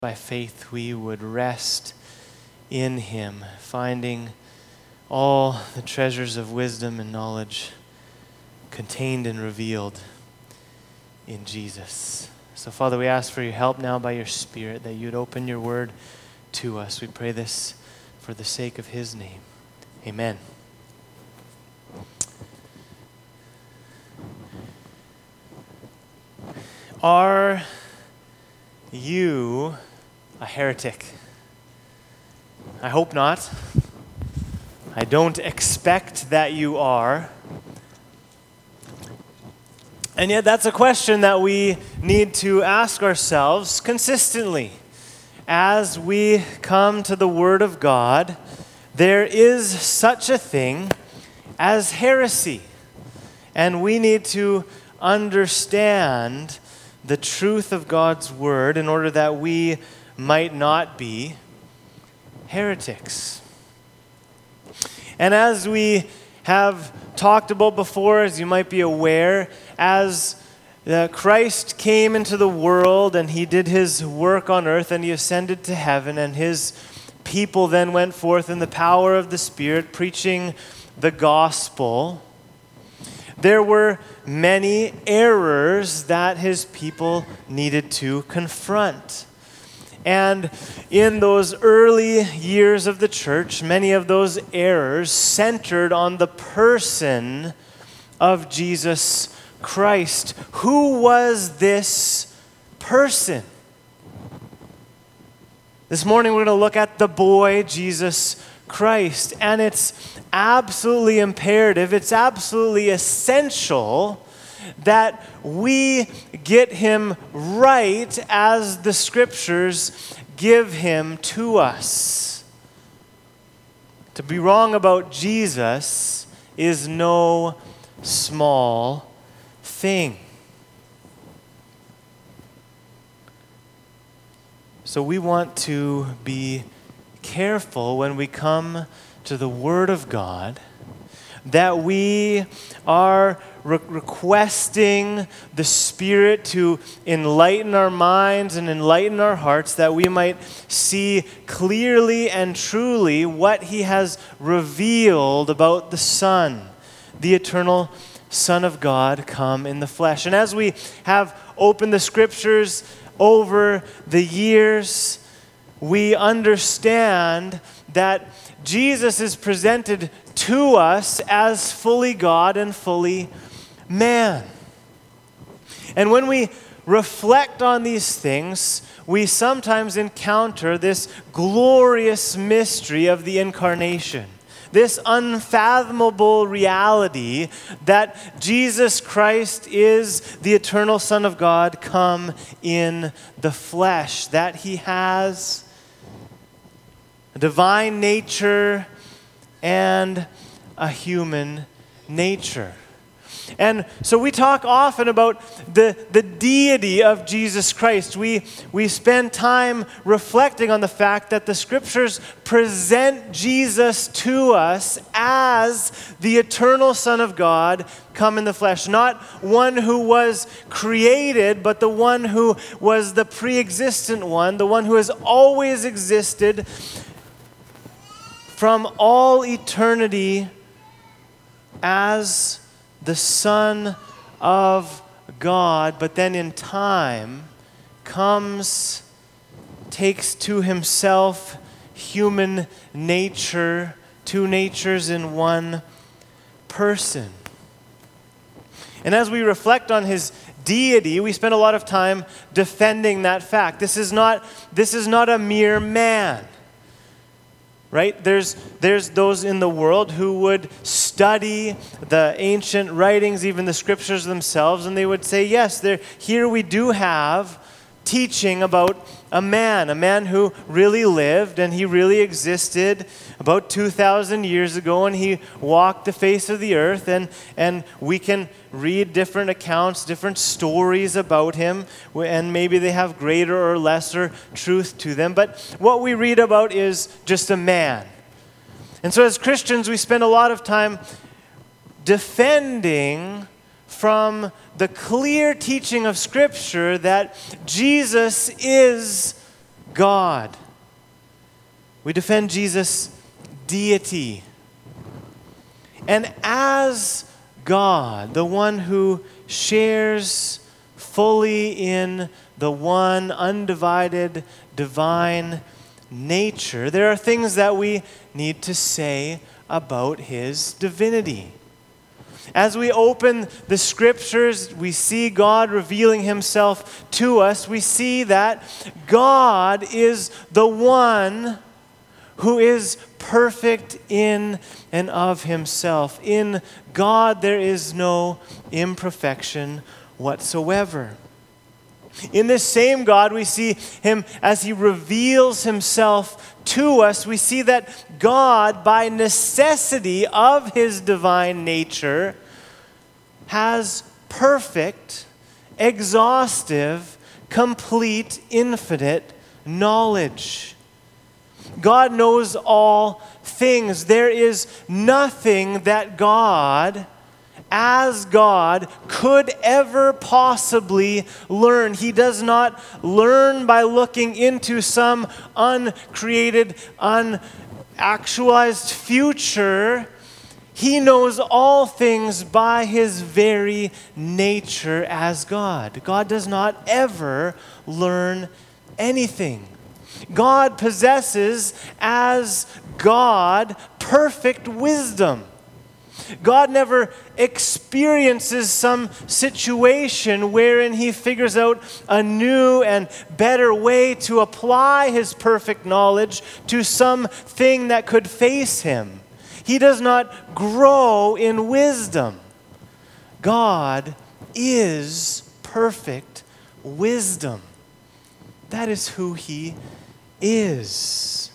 by faith we would rest in him, finding all the treasures of wisdom and knowledge contained and revealed in Jesus. So Father, we ask for your help now by your Spirit, that you'd open your word to us. We pray this for the sake of his name. Amen. Are you a heretic? I hope not. I don't expect that you are. And yet that's a question that we need to ask ourselves consistently. As we come to the Word of God, there is such a thing as heresy. And we need to understand the truth of God's Word in order that we might not be heretics. And as we have talked about before, as you might be aware, as Christ came into the world and he did his work on earth and he ascended to heaven, and his people then went forth in the power of the Spirit preaching the gospel, there were many errors that his people needed to confront. And in those early years of the church, many of those errors centered on the person of Jesus Christ. Who was this person? This morning we're going to look at the boy Jesus Christ, and it's absolutely imperative, it's absolutely essential that we get him right as the scriptures give him to us. To be wrong about Jesus is no small thing. So we want to be careful when we come to the Word of God that we are requesting the Spirit to enlighten our minds and enlighten our hearts, that we might see clearly and truly what he has revealed about the Son, the eternal Son of God come in the flesh. And as we have opened the Scriptures over the years, we understand that Jesus is presented to us as fully God and fully man. And when we reflect on these things, we sometimes encounter this glorious mystery of the incarnation, this unfathomable reality that Jesus Christ is the eternal Son of God come in the flesh, that he has a divine nature and a human nature. And so we talk often about the deity of Jesus Christ. We spend time reflecting on the fact that the Scriptures present Jesus to us as the eternal Son of God come in the flesh. Not one who was created, but the one who was the pre-existent one, the one who has always existed from all eternity as the Son of God, but then in time takes to himself human nature, two natures in one person. And as we reflect on his deity, we spend a lot of time defending that fact. This is not a mere man. Right? There's those in the world who would study the ancient writings, even the scriptures themselves, and they would say, yes, here we do have teaching about a man who really lived and he really existed about 2,000 years ago, and he walked the face of the earth, and we can read different accounts, different stories about him, and maybe they have greater or lesser truth to them, but what we read about is just a man. And so as Christians, we spend a lot of time defending from the clear teaching of Scripture that Jesus is God. We defend Jesus' deity. And as God, the one who shares fully in the one undivided divine nature, there are things that we need to say about his divinity. As we open the scriptures, we see God revealing himself to us. We see that God is the one who is perfect in and of himself. In God there is no imperfection whatsoever. In this same God, we see him as he reveals himself to us. We see that God, by necessity of his divine nature, has perfect, exhaustive, complete, infinite knowledge. God knows all things. There is nothing that God, as God, could ever possibly learn. He does not learn by looking into some uncreated, unactualized future. He knows all things by his very nature as God. God does not ever learn anything. God possesses, as God, perfect wisdom. God never experiences some situation wherein he figures out a new and better way to apply his perfect knowledge to something that could face him. He does not grow in wisdom. God is perfect wisdom. That is who he is.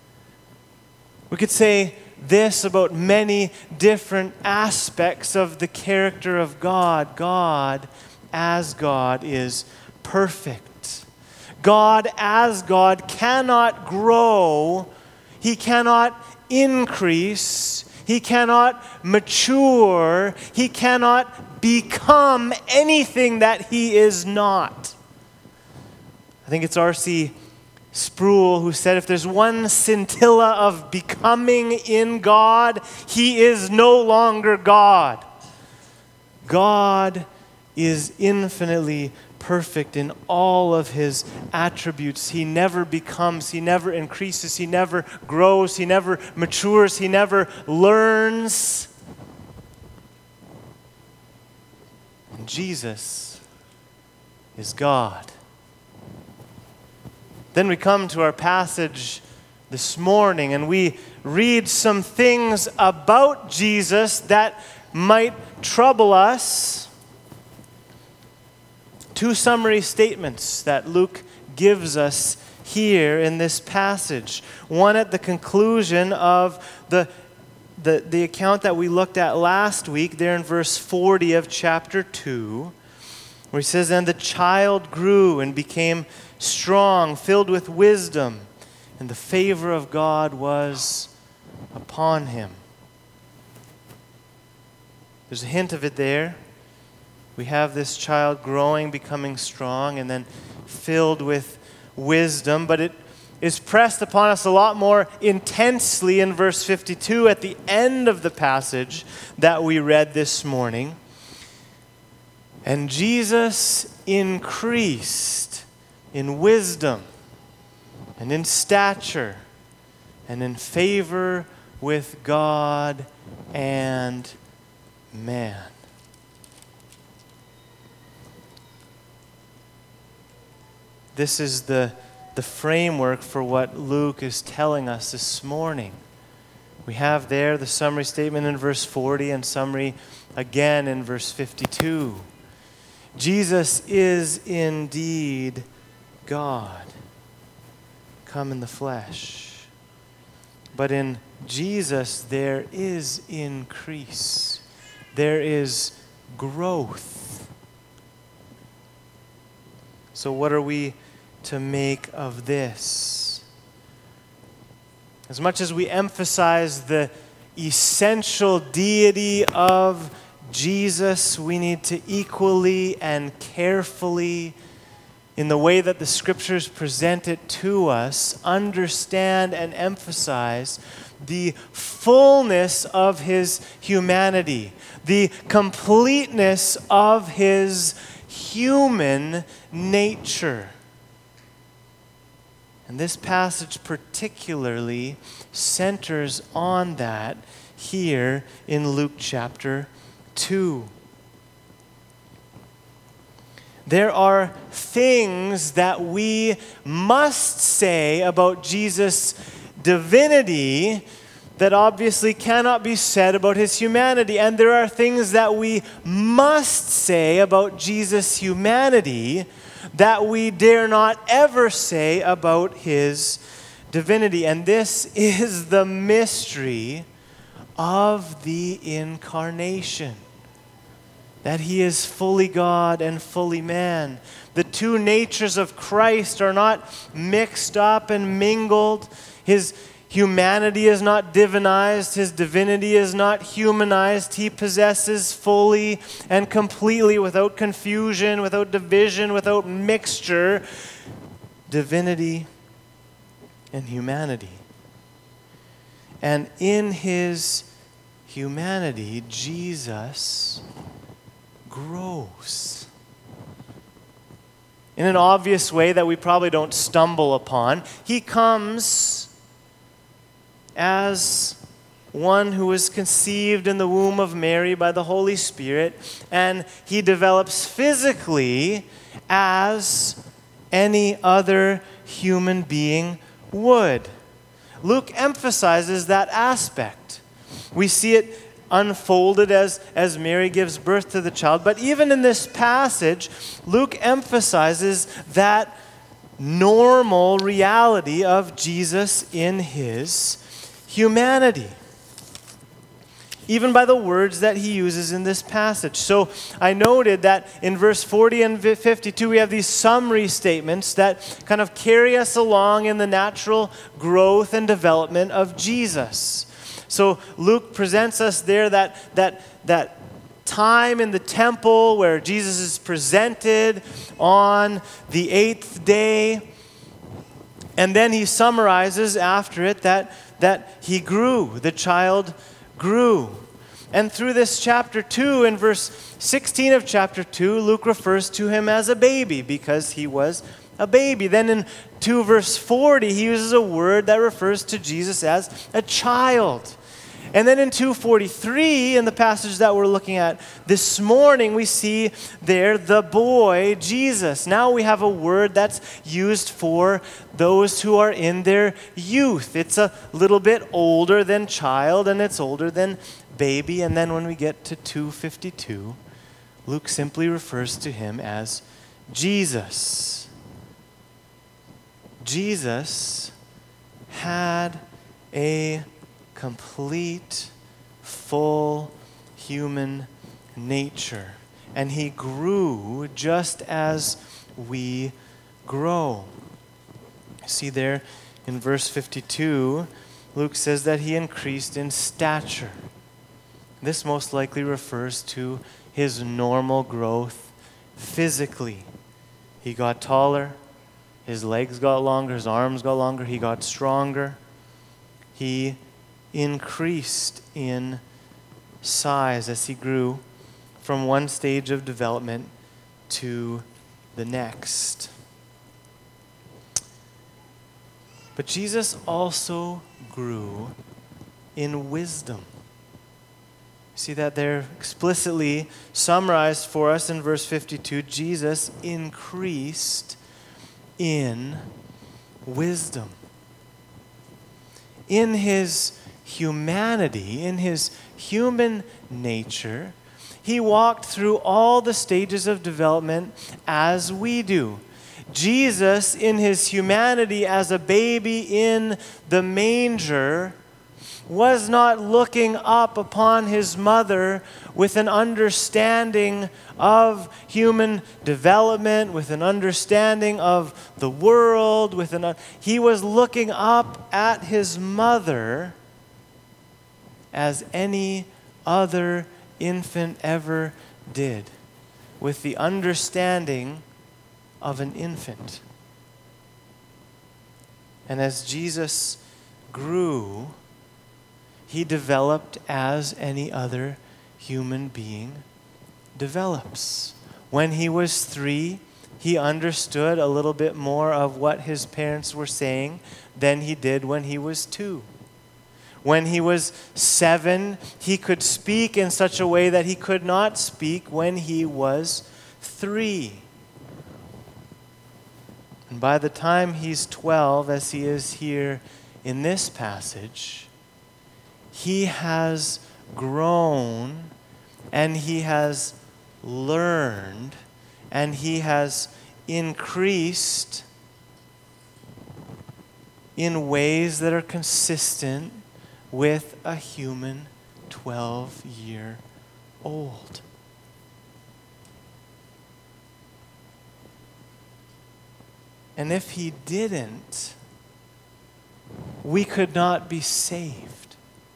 We could say this about many different aspects of the character of God. God, as God, is perfect. God, as God, cannot grow. He cannot increase. He cannot mature. He cannot become anything that he is not. I think it's R.C. Sproul who said, if there's one scintilla of becoming in God, he is no longer God. God is infinitely perfect in all of his attributes. He never becomes, he never increases, he never grows, he never matures, he never learns. And Jesus is God. Then we come to our passage this morning and we read some things about Jesus that might trouble us. Two summary statements that Luke gives us here in this passage. One at the conclusion of the account that we looked at last week, there in verse 40 of chapter 2, where he says, "And the child grew and became strong, filled with wisdom, and the favor of God was upon him." There's a hint of it there. We have this child growing, becoming strong, and then filled with wisdom, but it is pressed upon us a lot more intensely in verse 52 at the end of the passage that we read this morning. "And Jesus increased in wisdom and in stature and in favor with God and man." This is the framework for what Luke is telling us this morning. We have there the summary statement in verse 40 and summary again in verse 52. Jesus is indeed God, come in the flesh. But in Jesus there is increase. There is growth. So what are we to make of this? As much as we emphasize the essential deity of Jesus, we need to equally and carefully in the way that the Scriptures present it to us, understand and emphasize the fullness of his humanity, the completeness of his human nature. And this passage particularly centers on that here in Luke chapter 2. There are things that we must say about Jesus' divinity that obviously cannot be said about his humanity. And there are things that we must say about Jesus' humanity that we dare not ever say about his divinity. And this is the mystery of the incarnation, that he is fully God and fully man. The two natures of Christ are not mixed up and mingled. His humanity is not divinized. His divinity is not humanized. He possesses fully and completely, without confusion, without division, without mixture, divinity and humanity. And in his humanity, Jesus grows in an obvious way that we probably don't stumble upon. He comes as one who was conceived in the womb of Mary by the Holy Spirit, and he develops physically as any other human being would. Luke emphasizes that aspect. We see it unfolded as Mary gives birth to the child. But even in this passage, Luke emphasizes that normal reality of Jesus in his humanity, even by the words that he uses in this passage. So I noted that in verse 40 and 52, we have these summary statements that kind of carry us along in the natural growth and development of Jesus. So Luke presents us there that time in the temple where Jesus is presented on the 8th day. And then he summarizes after it that he grew, the child grew. And through this chapter 2, in verse 16 of chapter 2, Luke refers to him as a baby because he was a baby. Then in 2 verse 40, he uses a word that refers to Jesus as a child. And then in 2:43, in the passage that we're looking at this morning, we see there the boy, Jesus. Now we have a word that's used for those who are in their youth. It's a little bit older than child, and it's older than baby. And then when we get to 2:52, Luke simply refers to him as Jesus. Jesus had a complete, full human nature. And he grew just as we grow. See there in verse 52, Luke says that he increased in stature. This most likely refers to his normal growth physically. He got taller, his legs got longer, his arms got longer, he got stronger. He increased in size as he grew from one stage of development to the next. But Jesus also grew in wisdom. See that there explicitly summarized for us in verse 52. Jesus increased in wisdom. In his humanity, in his human nature, he walked through all the stages of development as we do. Jesus, in his humanity as a baby in the manger, was not looking up upon his mother with an understanding of human development, with an understanding of the world, he was looking up at his mother as any other infant ever did, with the understanding of an infant. And as Jesus grew, he developed as any other human being develops. When he was 3, he understood a little bit more of what his parents were saying than he did when he was 2. When he was 7, he could speak in such a way that he could not speak when he was 3. And by the time he's 12, as he is here in this passage, he has grown and he has learned and he has increased in ways that are consistent with a human 12-year-old. And if he didn't, we could not be saved.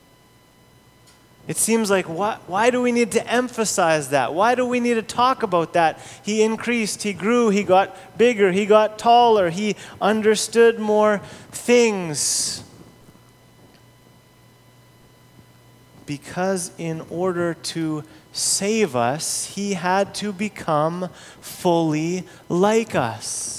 It seems like, why do we need to emphasize that? Why do we need to talk about that? He increased, he grew, he got bigger, he got taller, he understood more things. Because in order to save us, he had to become fully like us.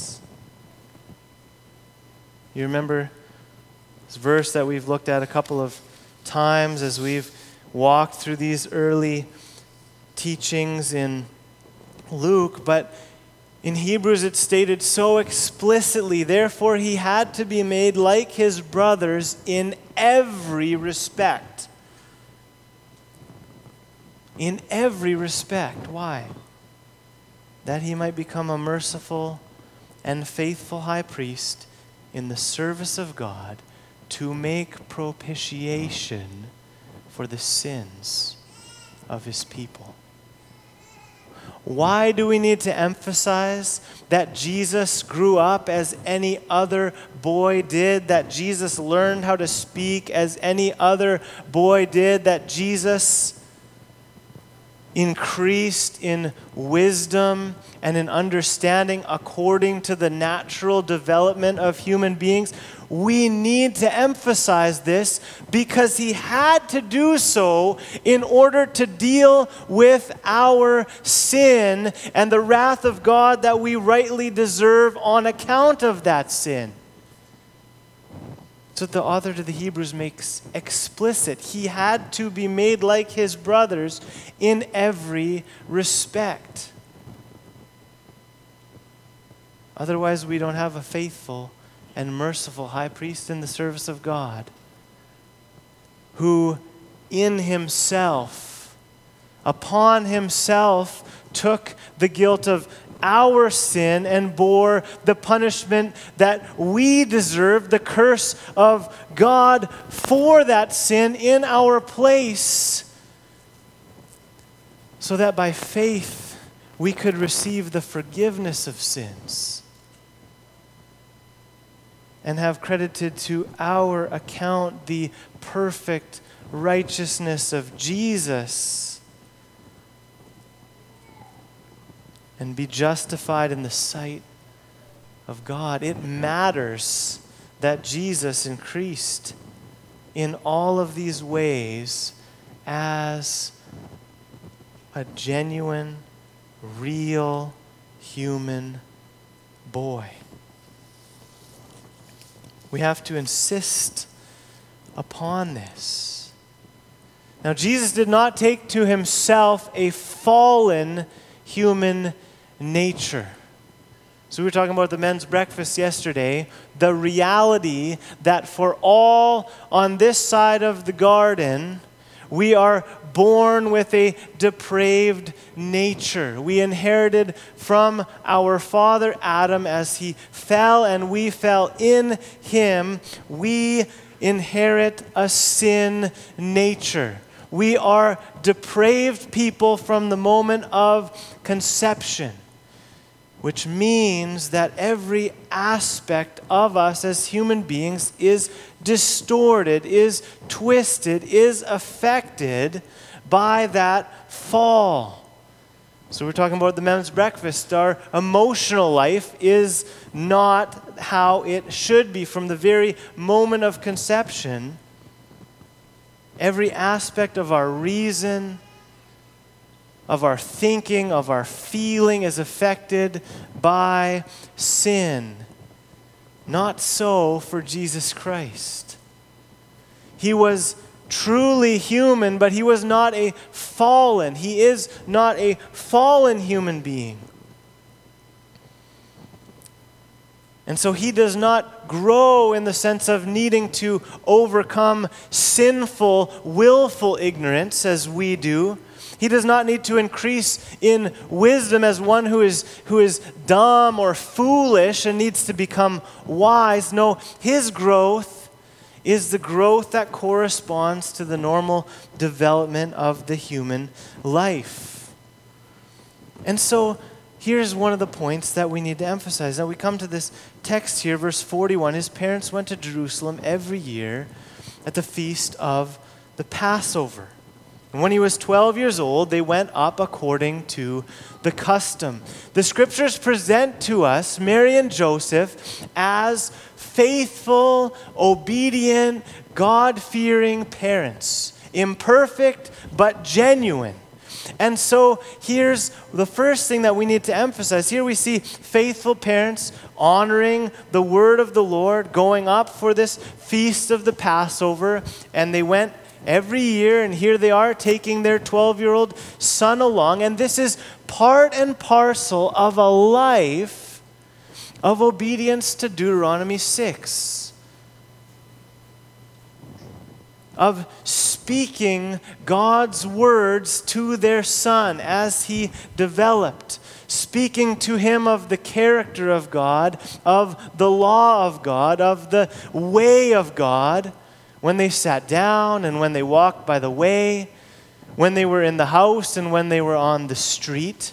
You remember this verse that we've looked at a couple of times as we've walked through these early teachings in Luke, but in Hebrews it's stated so explicitly, therefore he had to be made like his brothers in every respect. In every respect. Why? That he might become a merciful and faithful high priest in the service of God to make propitiation for the sins of his people. Why do we need to emphasize that Jesus grew up as any other boy did, that Jesus learned how to speak as any other boy did, that Jesus increased in wisdom and in understanding according to the natural development of human beings? We need to emphasize this because he had to do so in order to deal with our sin and the wrath of God that we rightly deserve on account of that sin. So the author to the Hebrews makes explicit. He had to be made like his brothers in every respect. Otherwise, we don't have a faithful and merciful high priest in the service of God, who in himself, upon himself, took the guilt of our sin and bore the punishment that we deserve, the curse of God for that sin in our place, so that by faith we could receive the forgiveness of sins and have credited to our account the perfect righteousness of Jesus and be justified in the sight of God. It matters that Jesus increased in all of these ways as a genuine, real human boy. We have to insist upon this. Now, Jesus did not take to himself a fallen human nature. So we were talking about the men's breakfast yesterday, the reality that for all on this side of the garden, we are born with a depraved nature. We inherited from our father Adam as he fell and we fell in him. We inherit a sin nature. We are depraved people from the moment of conception, which means that every aspect of us as human beings is distorted, is twisted, is affected by that fall. So we're talking about the men's breakfast. Our emotional life is not how it should be from the very moment of conception. Every aspect of our reason, of our thinking, of our feeling is affected by sin. Not so for Jesus Christ. He was truly human, but he was not a fallen. He is not a fallen human being. And so he does not grow in the sense of needing to overcome sinful, willful ignorance as we do. He does not need to increase in wisdom as one who is dumb or foolish and needs to become wise. No, his growth is the growth that corresponds to the normal development of the human life. And so here's one of the points that we need to emphasize. Now we come to this text here, verse 41. His parents went to Jerusalem every year at the feast of the Passover. And when he was 12 years old, they went up according to the custom. The scriptures present to us Mary and Joseph as faithful, obedient, God-fearing parents. Imperfect, but genuine. And so here's the first thing that we need to emphasize. Here we see faithful parents honoring the word of the Lord, going up for this feast of the Passover, and they went every year, and here they are taking their 12-year-old son along, and this is part and parcel of a life of obedience to Deuteronomy 6. Of speaking God's words to their son as he developed, speaking to him of the character of God, of the law of God, of the way of God, when they sat down and when they walked by the way, when they were in the house and when they were on the street.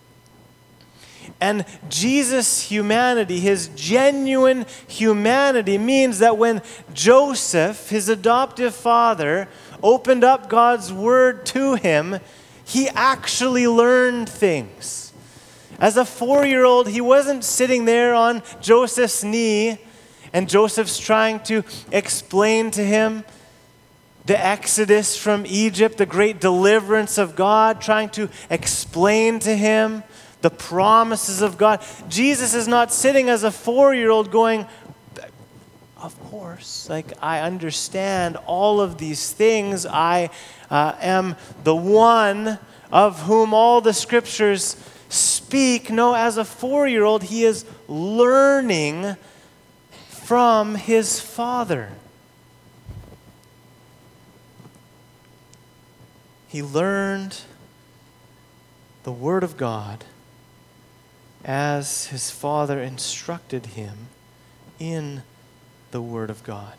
And Jesus' humanity, his genuine humanity, means that when Joseph, his adoptive father, opened up God's word to him, he actually learned things. As a 4-year-old, he wasn't sitting there on Joseph's knee, and Joseph's trying to explain to him the exodus from Egypt, the great deliverance of God, trying to explain to him the promises of God. Jesus is not sitting as a 4-year-old going, of course, I understand all of these things. I am the one of whom all the scriptures speak. No, as a 4-year-old, he is learning from his father. He learned the word of God as his father instructed him in the word of God.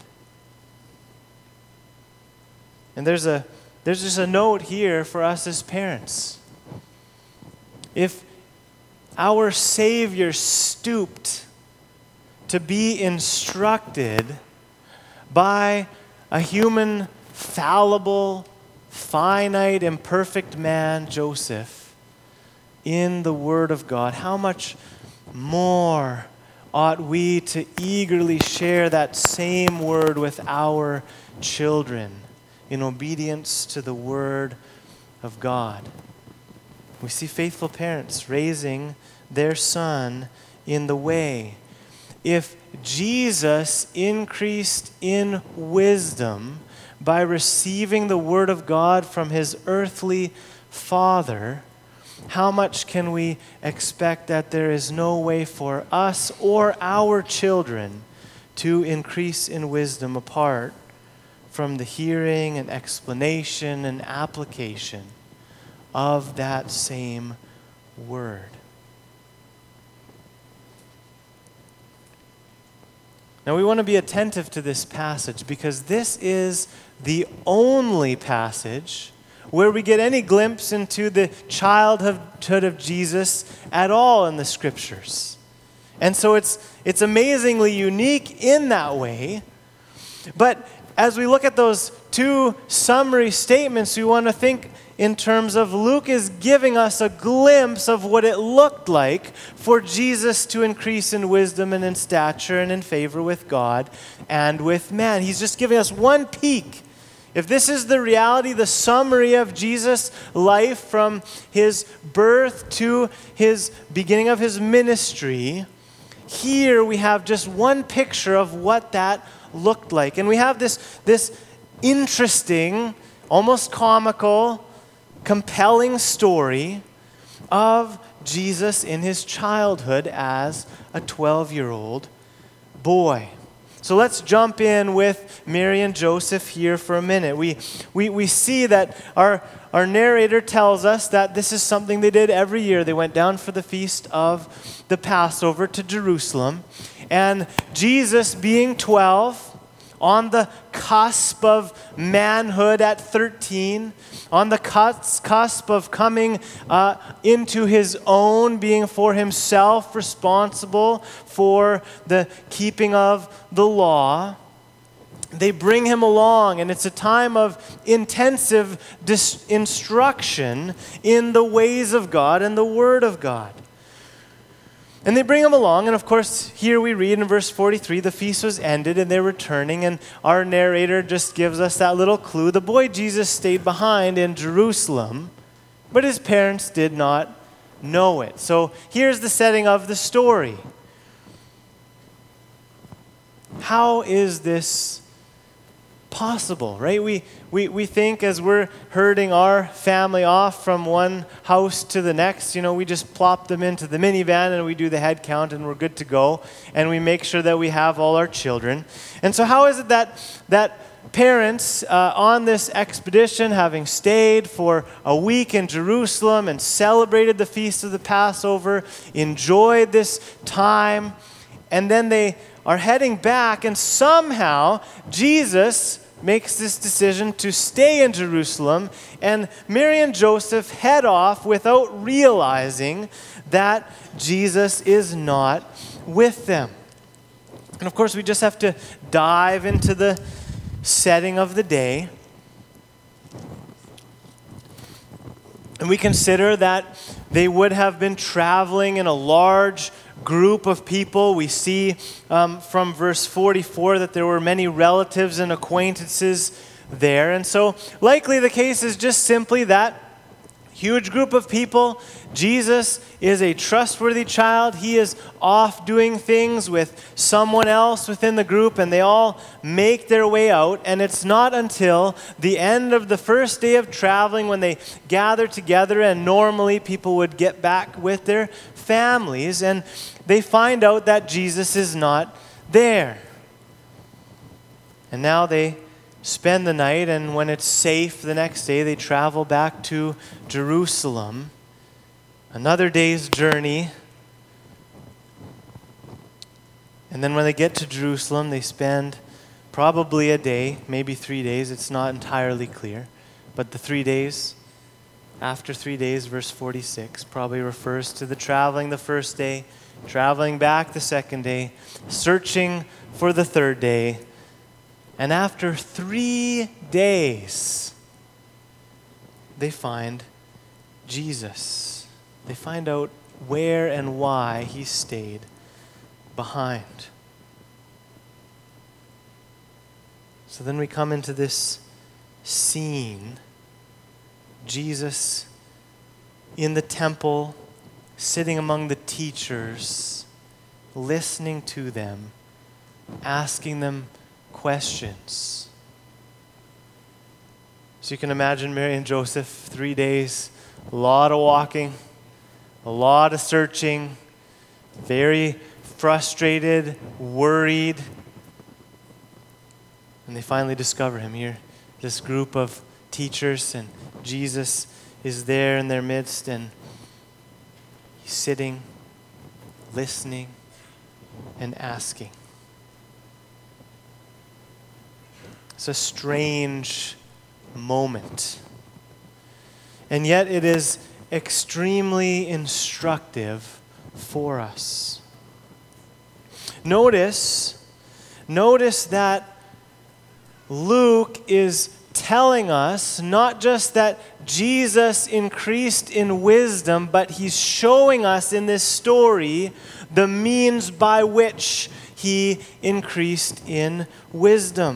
And there's just a note here for us as parents. If our Savior stooped to be instructed by a human, fallible, finite, imperfect man, Joseph, in the Word of God, how much more ought we to eagerly share that same Word with our children in obedience to the Word of God? We see faithful parents raising their son in the way. If Jesus increased in wisdom by receiving the word of God from his earthly father, how much can we expect that there is no way for us or our children to increase in wisdom apart from the hearing and explanation and application of that same word? Now we want to be attentive to this passage because this is the only passage where we get any glimpse into the childhood of Jesus at all in the scriptures. And so it's amazingly unique in that way. But as we look at those two summary statements, we want to think in terms of Luke is giving us a glimpse of what it looked like for Jesus to increase in wisdom and in stature and in favor with God and with man. He's just giving us one peek. If this is the reality, the summary of Jesus' life from his birth to his beginning of his ministry, here we have just one picture of what that looked like. And we have this interesting, almost comical, compelling story of Jesus in his childhood as a 12-year-old boy. So let's jump in with Mary and Joseph here for a minute. We see that our narrator tells us that this is something they did every year. They went down for the feast of the Passover to Jerusalem. And Jesus, being 12, on the cusp of manhood at 13, on the cusp of coming into his own, being for himself responsible for the keeping of the law, they bring him along, and it's a time of intensive instruction in the ways of God and the Word of God. And they bring him along, and of course, here we read in verse 43, the feast was ended and they're returning, and our narrator just gives us that little clue. The boy Jesus stayed behind in Jerusalem, but his parents did not know it. So here's the setting of the story. How is this possible, right? We think as we're herding our family off from one house to the next, we just plop them into the minivan and we do the head count and we're good to go, and we make sure that we have all our children. And so how is it that parents on this expedition, having stayed for a week in Jerusalem and celebrated the feast of the Passover, enjoyed this time, and then they are heading back, and somehow Jesus makes this decision to stay in Jerusalem, and Mary and Joseph head off without realizing that Jesus is not with them. And of course, we just have to dive into the setting of the day. And we consider that they would have been traveling in a large group of people. We see from verse 44 that there were many relatives and acquaintances there. And so likely the case is just simply that huge group of people. Jesus is a trustworthy child. He is off doing things with someone else within the group, and they all make their way out. And it's not until the end of the first day of traveling when they gather together, and normally people would get back with their families, and they find out that Jesus is not there. And now they spend the night, and when it's safe the next day, they travel back to Jerusalem. Another day's journey. And then when they get to Jerusalem, they spend probably a day, maybe 3 days. It's not entirely clear. But the 3 days, after 3 days, verse 46, probably refers to the traveling the first day, traveling back the second day, searching for the third day. And after 3 days, they find Jesus. They find out where and why he stayed behind. So then we come into this scene. Jesus in the temple, sitting among the teachers, listening to them, asking them questions. So you can imagine Mary and Joseph, 3 days, a lot of walking, a lot of searching, very frustrated, worried. And they finally discover him here. This group of teachers, and Jesus is there in their midst, and he's sitting, listening, and asking. It's a strange moment. And yet it is extremely instructive for us. Notice that Luke is telling us not just that Jesus increased in wisdom, but he's showing us in this story the means by which he increased in wisdom.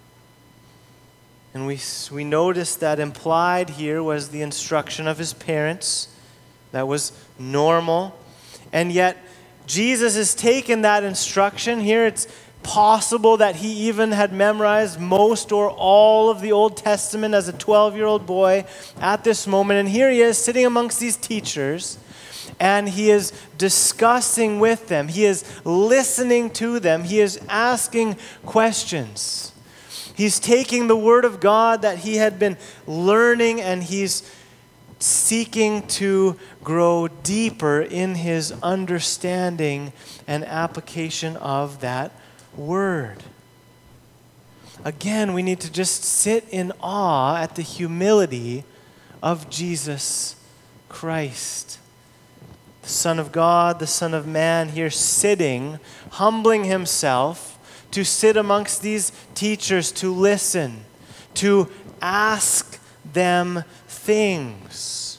And we notice that implied here was the instruction of his parents. That was normal. And yet, Jesus has taken that instruction. Here it's possible that he even had memorized most or all of the Old Testament as a 12-year-old boy at this moment. And here he is sitting amongst these teachers, and he is discussing with them. He is listening to them. He is asking questions. He's taking the Word of God that he had been learning, and he's seeking to grow deeper in his understanding and application of that Word. Again, we need to just sit in awe at the humility of Jesus Christ, the Son of God, the Son of Man, here sitting, humbling himself to sit amongst these teachers, to listen, to ask them things.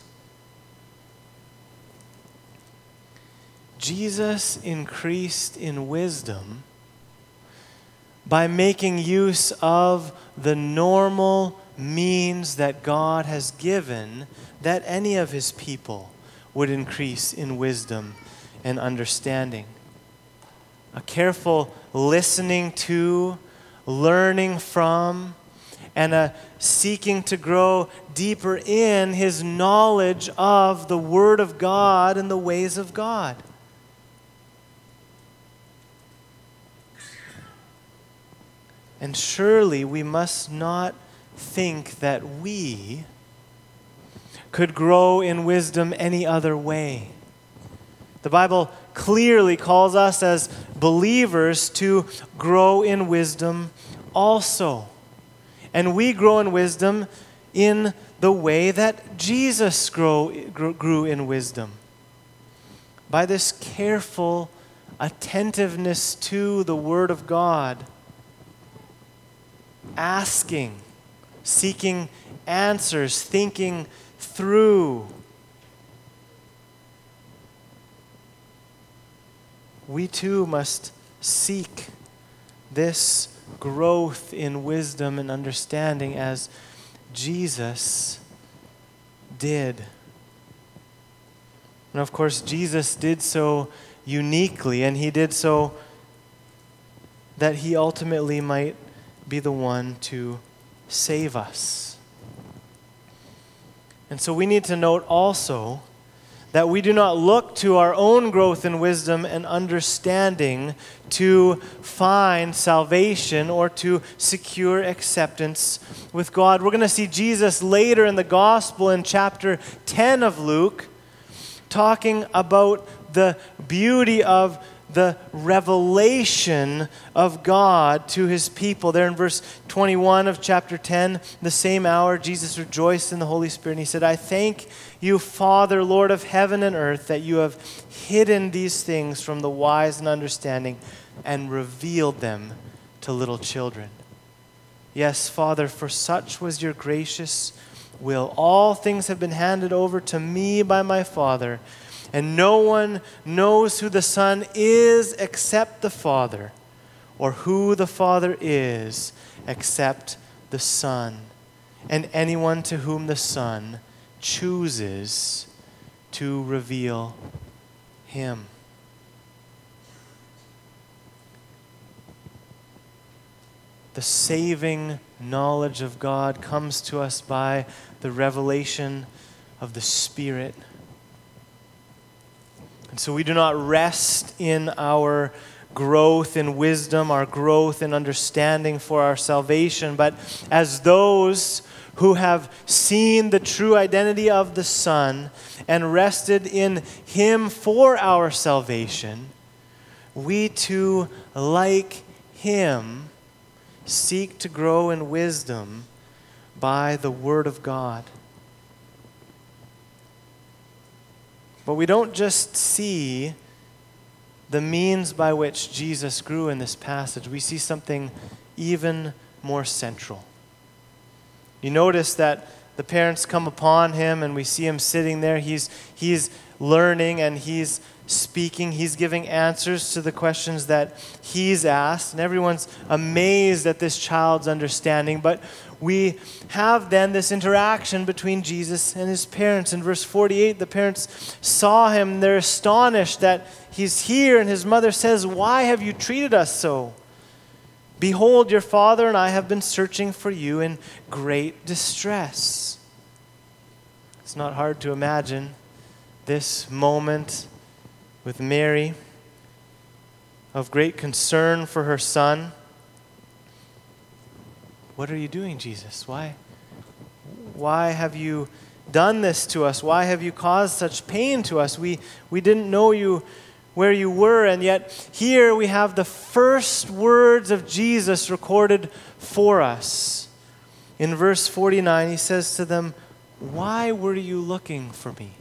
Jesus increased in wisdom by making use of the normal means that God has given that any of his people would increase in wisdom and understanding. A careful listening to, learning from, and a seeking to grow deeper in his knowledge of the Word of God and the ways of God. And surely we must not think that we could grow in wisdom any other way. The Bible clearly calls us as believers to grow in wisdom also. And we grow in wisdom in the way that Jesus grew in wisdom. By this careful attentiveness to the Word of God, asking, seeking answers, thinking through. We too must seek this growth in wisdom and understanding as Jesus did. And of course, Jesus did so uniquely, and he did so that he ultimately might be the one to save us. And so we need to note also that we do not look to our own growth in wisdom and understanding to find salvation or to secure acceptance with God. We're going to see Jesus later in the gospel in chapter 10 of Luke talking about the beauty of the revelation of God to his people. There in verse 21 of chapter 10, the same hour Jesus rejoiced in the Holy Spirit, and he said, I thank you, Father, Lord of heaven and earth, that you have hidden these things from the wise and understanding and revealed them to little children. Yes, Father, for such was your gracious will. All things have been handed over to me by my Father, and no one knows who the Son is except the Father, or who the Father is except the Son, and anyone to whom the Son chooses to reveal him. The saving knowledge of God comes to us by the revelation of the Spirit. And so we do not rest in our growth in wisdom, our growth in understanding for our salvation, but as those who have seen the true identity of the Son and rested in him for our salvation, we too, like him, seek to grow in wisdom by the Word of God. But we don't just see the means by which Jesus grew in this passage. We see something even more central. You notice that the parents come upon him and we see him sitting there. He's learning and he's speaking. He's giving answers to the questions that he's asked. And everyone's amazed at this child's understanding. But we have then this interaction between Jesus and his parents. In verse 48, the parents saw him. They're astonished that he's here. And his mother says, "Why have you treated us so? Behold, your father and I have been searching for you in great distress." It's not hard to imagine this moment with Mary of great concern for her son. "What are you doing, Jesus? Why have you done this to us? Why have you caused such pain to us? We didn't know you where you were." And yet here we have the first words of Jesus recorded for us. In verse 49, he says to them, "Why were you looking for me?"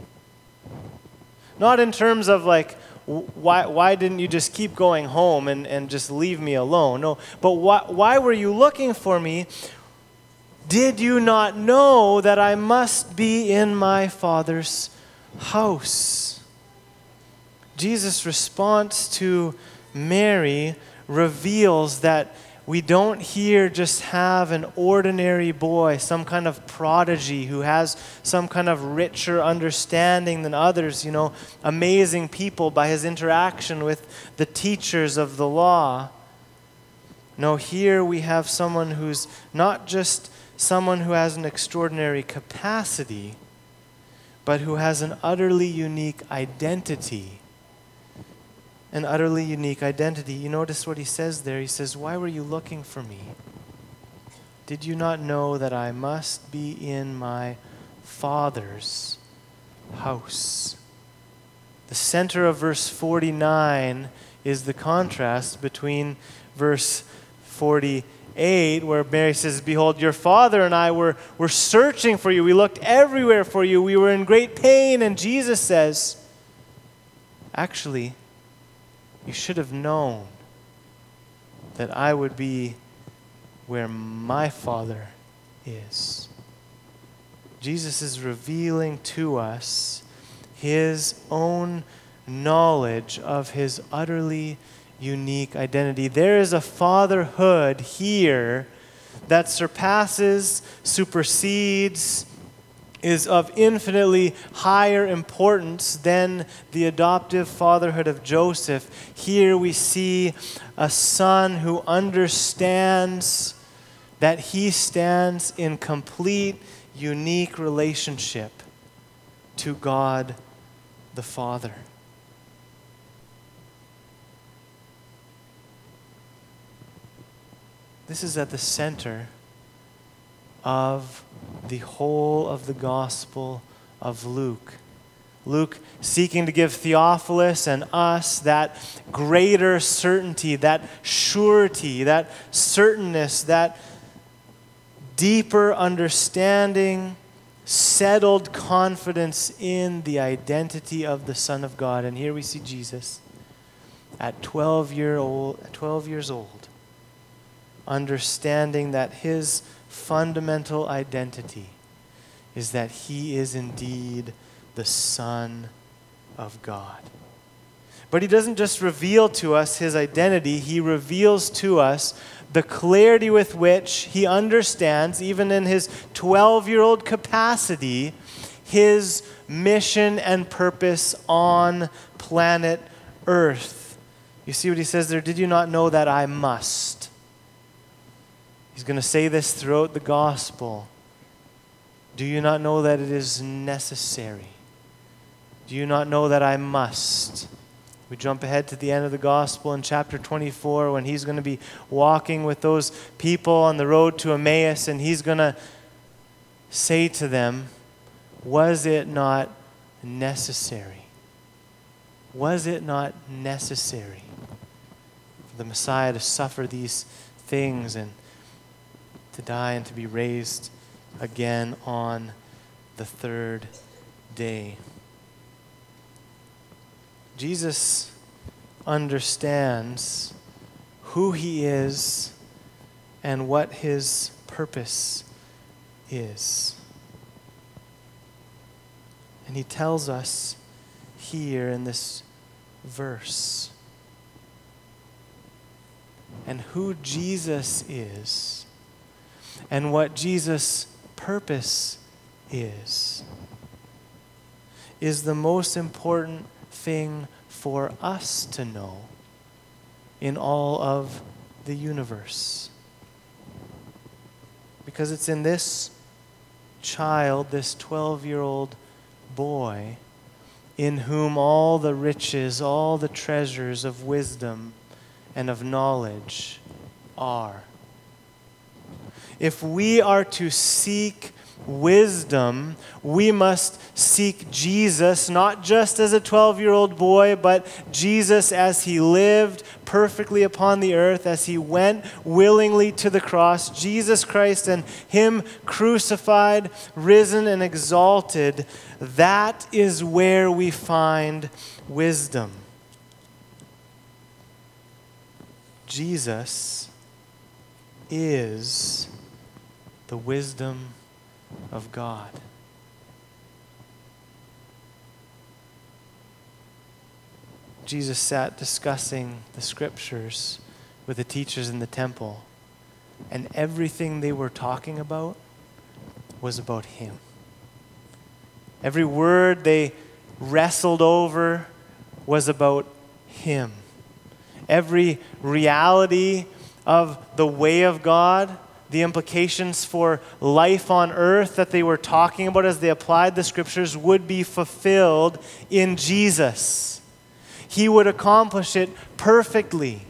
Not in terms of like, why didn't you just keep going home and just leave me alone? No, but why were you looking for me? Did you not know that I must be in my Father's house? Jesus' response to Mary reveals that we don't here just have an ordinary boy, some kind of prodigy who has some kind of richer understanding than others, amazing people by his interaction with the teachers of the law. No, here we have someone who's not just someone who has an extraordinary capacity, but who has an utterly unique identity. An utterly unique identity. You notice what he says there. He says, "Why were you looking for me? Did you not know that I must be in my Father's house?" The center of verse 49 is the contrast between verse 48, where Mary says, "Behold, your father and I were searching for you. We looked everywhere for you. We were in great pain." And Jesus says, "Actually, you should have known that I would be where my Father is." Jesus is revealing to us his own knowledge of his utterly unique identity. There is a fatherhood here that surpasses, supersedes, is of infinitely higher importance than the adoptive fatherhood of Joseph. Here we see a son who understands that he stands in complete, unique relationship to God the Father. This is at the center of the whole of the Gospel of Luke. Luke seeking to give Theophilus and us that greater certainty, that surety, that certainness, that deeper understanding, settled confidence in the identity of the Son of God. And here we see Jesus at 12 years old, understanding that his fundamental identity is that he is indeed the Son of God. But he doesn't just reveal to us his identity, he reveals to us the clarity with which he understands, even in his 12-year-old capacity, his mission and purpose on planet Earth. You see what he says there? "Did you not know that I must?" He's going to say this throughout the gospel. "Do you not know that it is necessary? Do you not know that I must?" We jump ahead to the end of the gospel in chapter 24 when he's going to be walking with those people on the road to Emmaus, and he's going to say to them, "Was it not necessary? Was it not necessary for the Messiah to suffer these things and to die and to be raised again on the third day?" Jesus understands who he is and what his purpose is. And he tells us here in this verse. And who Jesus is, and what Jesus' purpose is the most important thing for us to know in all of the universe. Because it's in this child, this 12-year-old boy, in whom all the riches, all the treasures of wisdom and of knowledge are. If we are to seek wisdom, we must seek Jesus, not just as a 12-year-old boy, but Jesus as he lived perfectly upon the earth, as he went willingly to the cross, Jesus Christ and him crucified, risen, and exalted. That is where we find wisdom. Jesus is the wisdom of God. Jesus sat discussing the scriptures with the teachers in the temple, and everything they were talking about was about him. Every word they wrestled over was about him. Every reality of the way of God, the implications for life on earth that they were talking about as they applied the scriptures would be fulfilled in Jesus. He would accomplish it perfectly.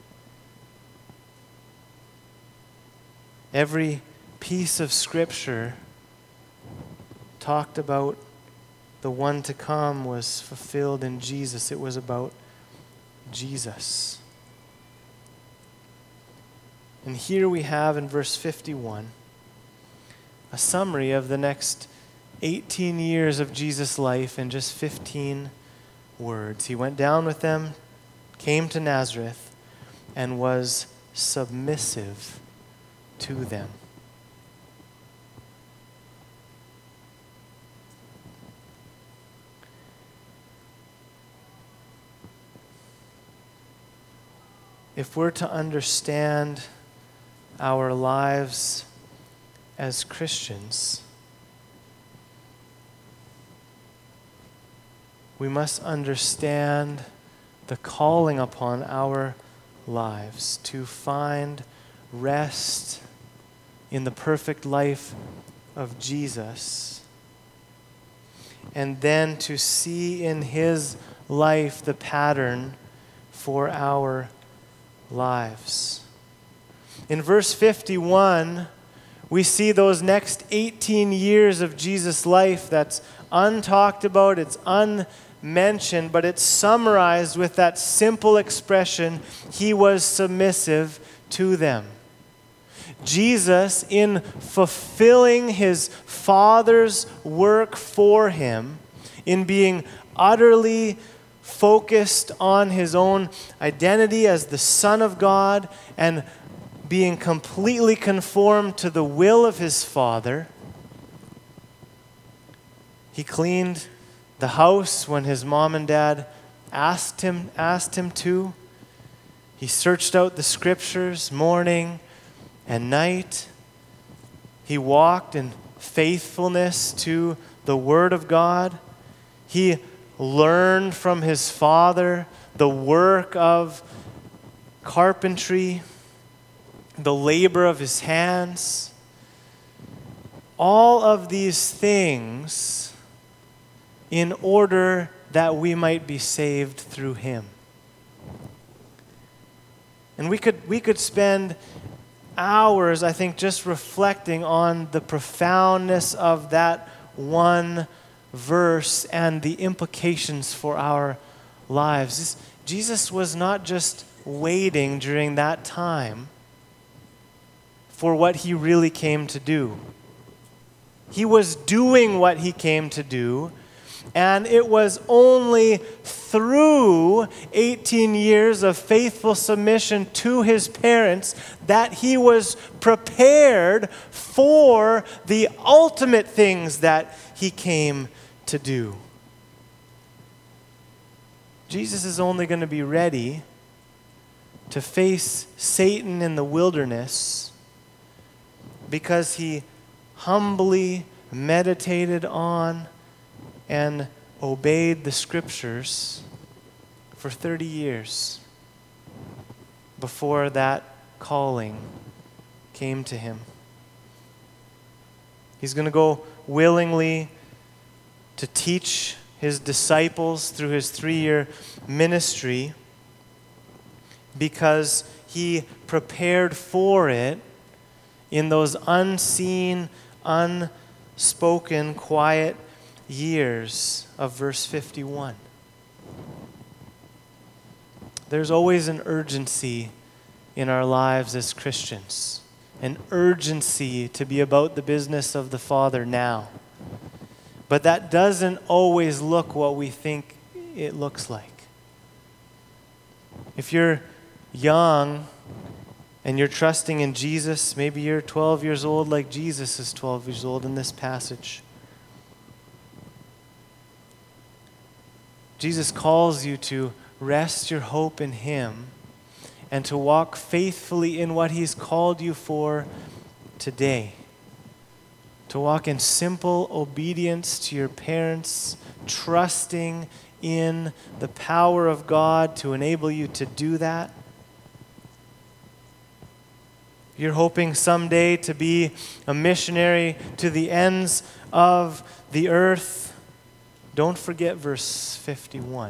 Every piece of scripture talked about the one to come was fulfilled in Jesus. It was about Jesus. And here we have in verse 51 a summary of the next 18 years of Jesus' life in just 15 words. He went down with them, came to Nazareth, and was submissive to them. If we're to understand our lives as Christians, we must understand the calling upon our lives to find rest in the perfect life of Jesus, and then to see in his life the pattern for our lives. In verse 51, we see those next 18 years of Jesus' life that's untalked about, it's unmentioned, but it's summarized with that simple expression, he was submissive to them. Jesus, in fulfilling his Father's work for him, in being utterly focused on his own identity as the Son of God and being completely conformed to the will of his Father. He cleaned the house when his mom and dad asked him to. He searched out the scriptures morning and night. He walked in faithfulness to the Word of God. He learned from his Father the work of carpentry, the labor of his hands. All of these things in order that we might be saved through him. And we could spend hours, I think, just reflecting on the profoundness of that one verse and the implications for our lives. Jesus was not just waiting during that time for what he really came to do. He was doing what he came to do, And it was only through 18 years of faithful submission to his parents that he was prepared for the ultimate things that he came to do. Jesus is only going to be ready to face Satan in the wilderness because he humbly meditated on and obeyed the scriptures for 30 years before that calling came to him. He's going to go willingly to teach his disciples through his 3-year ministry because he prepared for it in those unseen, unspoken, quiet years of verse 51. There's always an urgency in our lives as Christians, an urgency to be about the business of the Father now. But that doesn't always look what we think it looks like. If you're young and you're trusting in Jesus, maybe you're 12 years old like Jesus is 12 years old in this passage. Jesus calls you to rest your hope in him and to walk faithfully in what he's called you for today. To walk in simple obedience to your parents, trusting in the power of God to enable you to do that. You're hoping someday to be a missionary to the ends of the earth. Don't forget verse 51.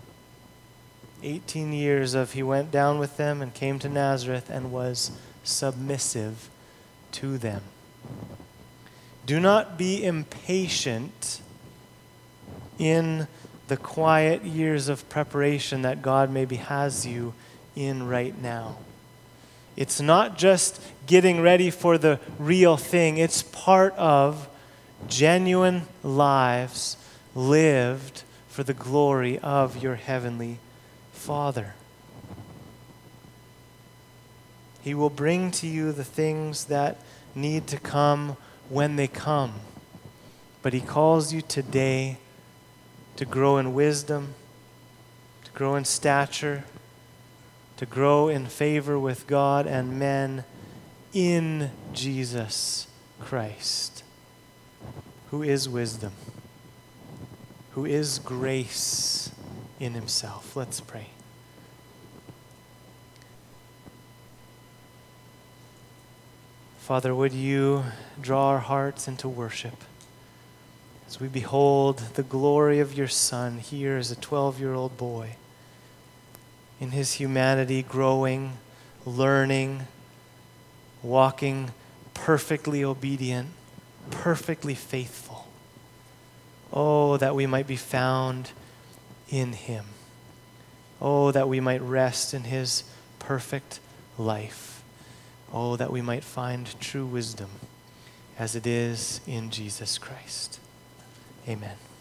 18 years of he went down with them and came to Nazareth and was submissive to them. Do not be impatient in the quiet years of preparation that God maybe has you in right now. It's not just getting ready for the real thing. It's part of genuine lives lived for the glory of your heavenly Father. He will bring to you the things that need to come when they come. But he calls you today to grow in wisdom, to grow in stature, to grow in favor with God and men in Jesus Christ, who is wisdom, who is grace in himself. Let's pray. Father, would you draw our hearts into worship as we behold the glory of your Son here as a 12-year-old boy, in his humanity growing, learning, walking perfectly obedient, perfectly faithful. Oh, that we might be found in him. Oh, that we might rest in his perfect life. Oh, that we might find true wisdom as it is in Jesus Christ. Amen.